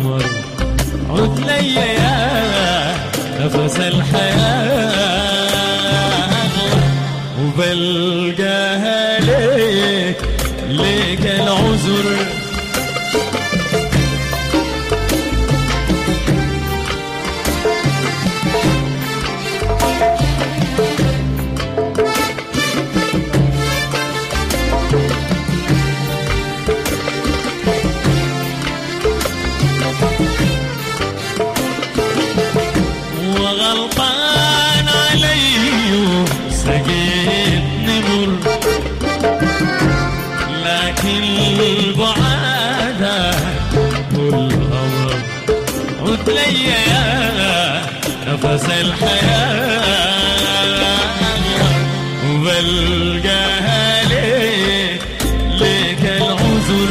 والقمر عد لي يا نفس الحياة وبلقاها ليك العذر وغلطان علي سقيتني مر لكن البعادة والهوى عد لي يا نفس الحياة وبلقاها ليك العذر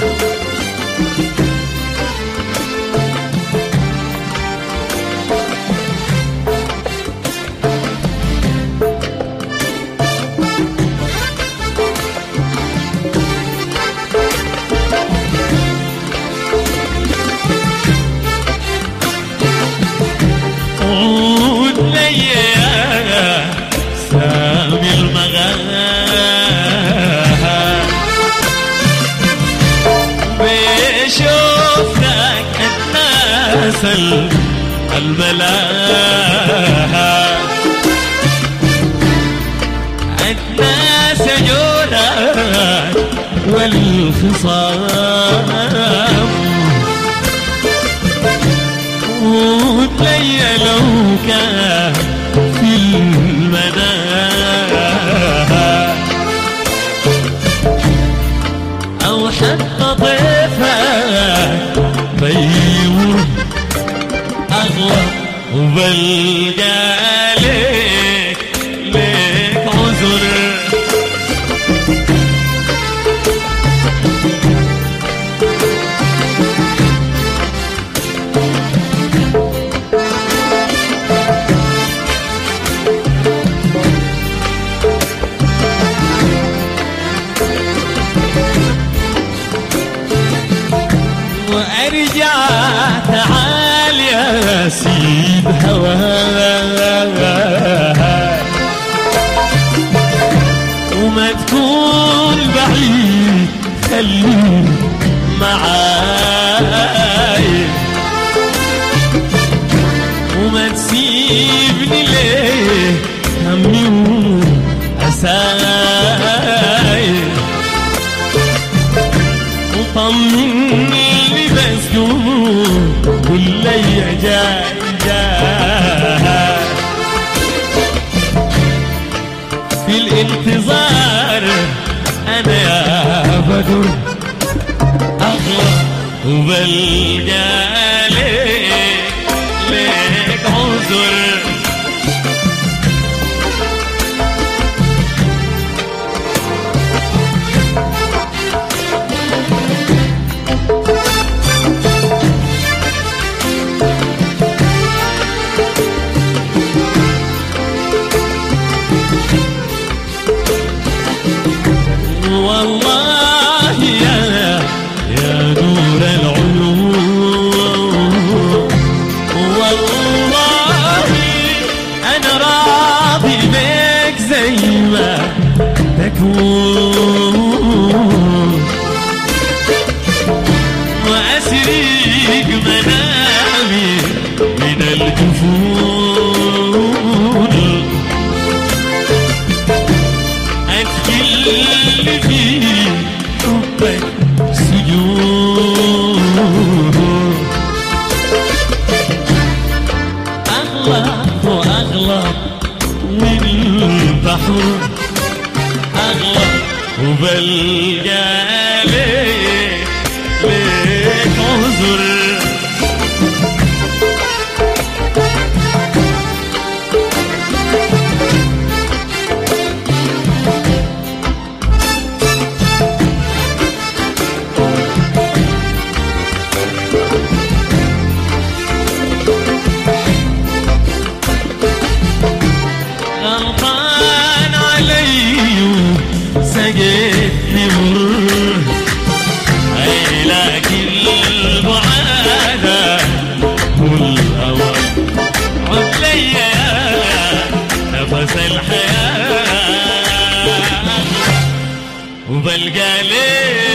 عود لي يا سامي المغاها بشوفك الناس الملاها الناس جولك والخصام وتلي لو كان في المنام أو حتى ضيفك بيور أغلى وبلقى ليك عذر وارجع تعال يا سيد هواها وما تكون بعيد خليك معاي وما تسيبني ليه همي وأساي وطمني بس قول لي جاي في الانتظار انا يا بدر اغلى وبلقى ليك عذر والله يا نور العيون والله أنا راضي بك زي ما تكون وأسرق منامي من الجفون أدخل في حبك سجون أغلى وأغلى من البحر أغلى وبلقى ليك عذر غلطان علي سقيتني مر وبلقى ليه